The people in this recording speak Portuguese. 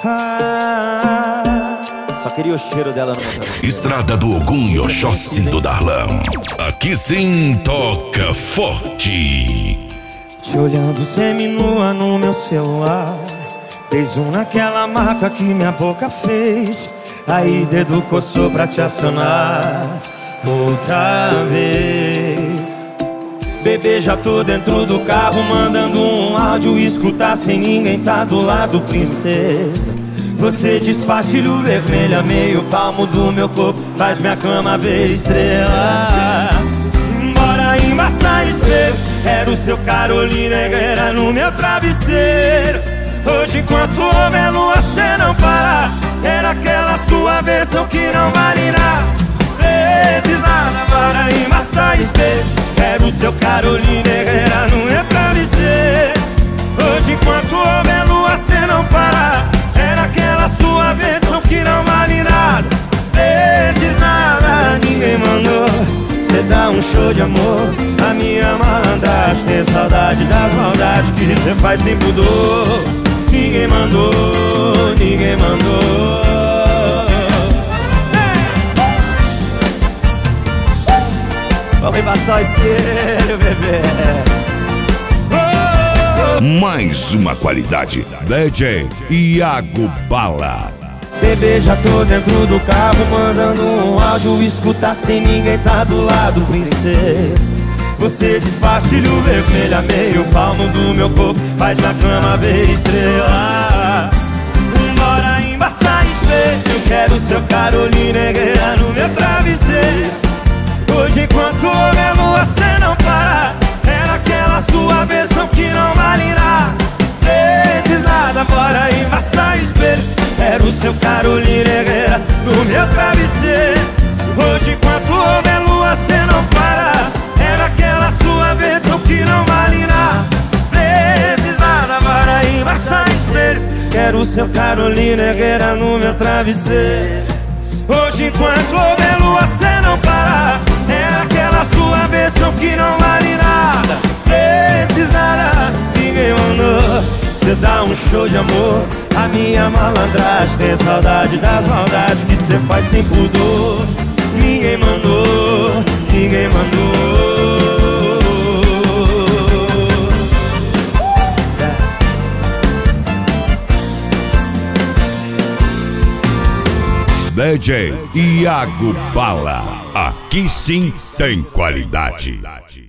Só queria o cheiro dela no meu. Estrada do Ogum e Oxóssi do Darlan. Aqui sim toca forte. Te olhando seminua no meu celular, dei zoom naquela marca que minha boca fez. Aí dedo coçou pra te acionar outra vez. Bebê, já tô dentro do carro mandando um áudio, escutar sem ninguém tá do lado, princesa. Você despartilha vermelho a meio palmo do meu corpo, faz minha cama ver estrela. Bora embaçar espelho, era o seu Carolina Herrera no meu travesseiro. Hoje enquanto homem é lua, cê não para, era aquela sua versão que não vale nada. Vezes nada, bora embaçar espelho, era o seu Carolina Herrera no meu travesseiro. Hoje enquanto homem é lua, cê não para, era aquela sua versão que não vale nada. Vezes nada, ninguém mandou cê dá um show de amor, a minha malandragem. Tem saudade das maldades que cê faz sem pudor. Ninguém mandou, ninguém mandou. Vamos embaçar o espelho, bebê. Mais uma qualidade. DJ Iago Bala. Bebê, já tô dentro do carro mandando um áudio, escutar sem ninguém tá do lado, princesa. Você despartilha o vermelho a meio palmo do meu corpo, faz na cama ver estrela. Bora embaçar espelho, quero seu Carolina Herrera no meu travesseiro. Hoje enquanto homem é lua, cê não para, era aquela sua versão que não vale nada. Vezes nada, bora embaçar espelho, era o seu Carolina Herrera no meu travesseiro. Hoje enquanto homem é lua, cê não para, era aquela sua versão que não vale nada. Vezes nada, bora embaçar espelho, quero o seu Carolina Herrera no meu travesseiro. Hoje enquanto homem é lua, cê não para, era aquela sua versão que não vale nada. Vezes nada, ninguém mandou cê dá um show de amor, a minha malandragem. Tem saudade das maldades que cê faz sem pudor. Ninguém mandou, ninguém mandou. DJ Iago Bala. Aqui sim tem qualidade.